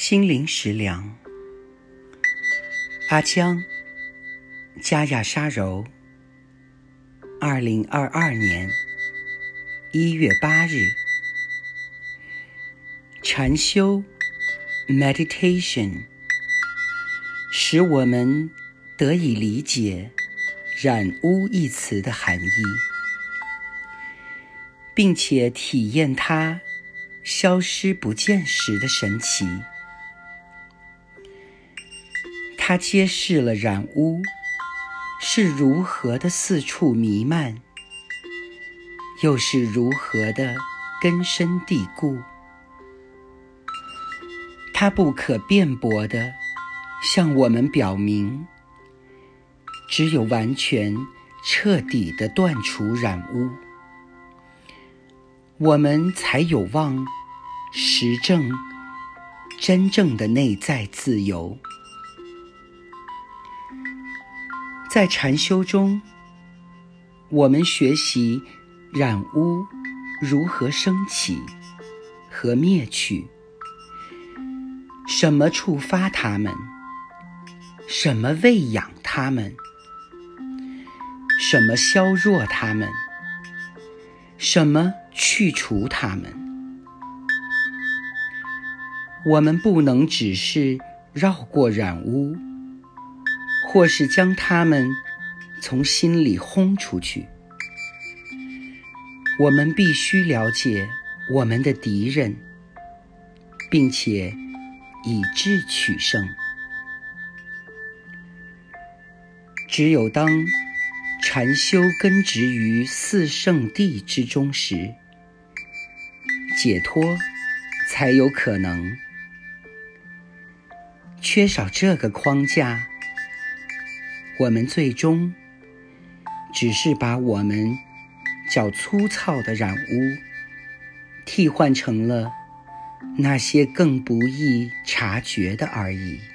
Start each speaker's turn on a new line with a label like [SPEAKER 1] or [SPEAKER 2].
[SPEAKER 1] 心灵食粮，阿江，加亚沙柔，2022年1月8日，禅修 meditation 使我们得以理解染污一词的含义，并且体验它消失不见时的神奇。它揭示了染污是如何的四处弥漫，又是如何的根深蒂固。它不可辩驳地向我们表明，只有完全彻底地断除染污，我们才有望实证真正的内在自由。在禅修中，我们学习染污如何升起和灭去，什么触发它们，什么喂养它们，什么削弱它们，什么去除它们。我们不能只是绕过染污，或是将它们从心里轰出去。我们必须了解我们的敌人，并且以智取胜。只有当禅修根植于四圣谛之中时，解脱才有可能。缺少这个框架，我们最终只是把我们较粗糙的染污替换成了那些更不易察觉的而已。